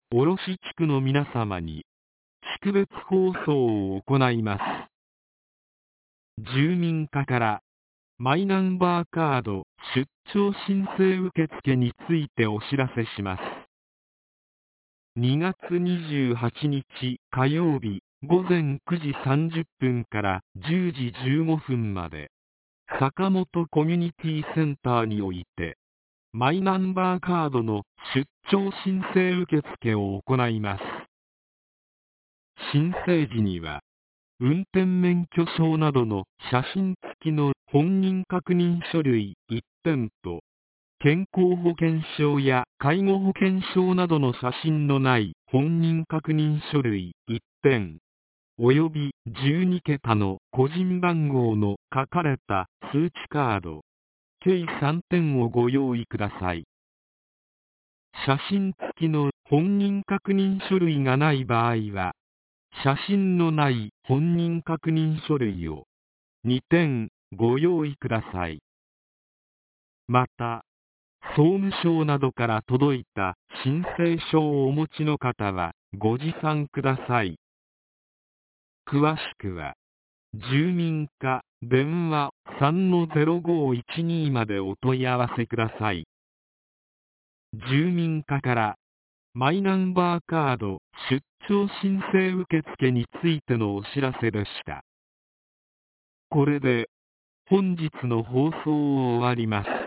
卸地区の皆様に、地区別放送を行います。住民課から、マイナンバーカード出張申請受付についてお知らせします。2月28日火曜日午前9時30分から10時15分まで、坂本コミュニティセンターにおいて、マイナンバーカードの出張申請受付を行います。申請時には、運転免許証などの写真付きの本人確認書類1点と、健康保険証や介護保険証などの写真のない本人確認書類1点、および12桁の個人番号の書かれた通知カード、計3点をご用意ください。写真付きの本人確認書類がない場合は、写真のない本人確認書類を2点ご用意ください。また、総務省などから届いた申請書をお持ちの方はご持参ください。詳しくは、住民課電話 3-0512 までお問い合わせください。住民課からマイナンバーカード出張申請受付についてのお知らせでした。これで本日の放送を終わります。